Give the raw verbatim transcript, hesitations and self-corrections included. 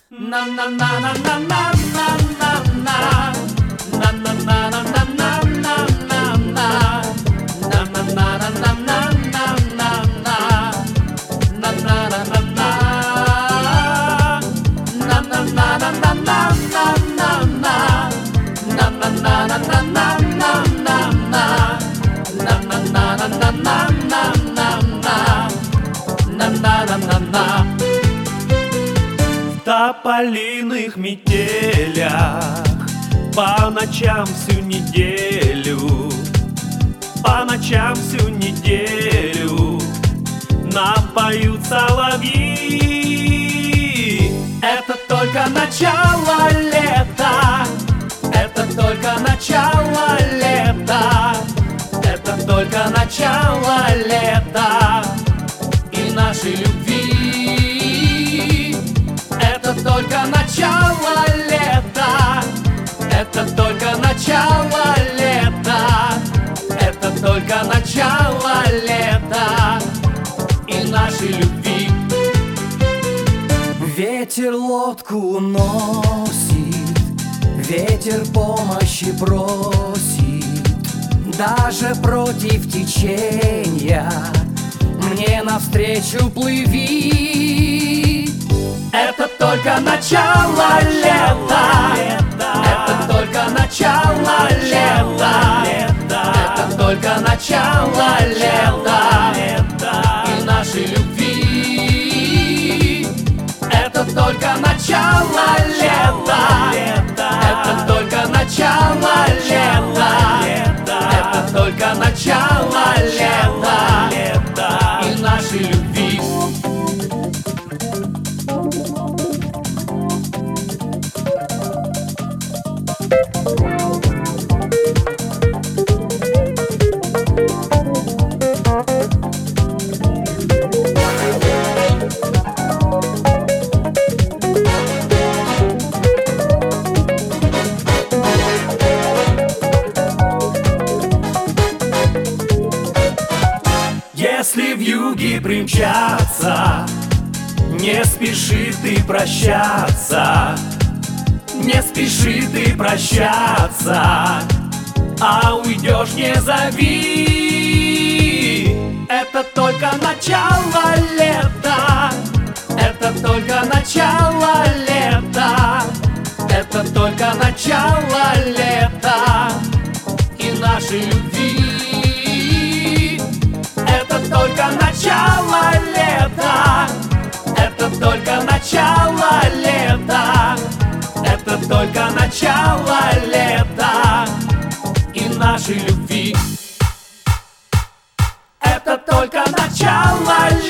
В тополиных метелях по ночам всю неделю, по ночам всю неделю нам поют соловьи. Это только начало лета, это только начало лета, это только начало лета и нашей любви. Это только начало лета, это только начало лета, это только начало лета и нашей любви. Ветер лодку носит, ветер помощи просит, даже против течения мне навстречу плыви. Это только начало лета, это только начало лета, это только начало лета и нашей любви. Это только начало лета, это только начало лета, это только начало лета и нашей любви. Если вьюги примчатся, не спеши ты прощаться, не спеши ты прощаться, а уйдешь не зови. Это только начало лета, это только начало лета, это только начало лета и нашей любви. Это только начало лета, это только начало лета, это только начало лета и нашей любви. Это только начало лета.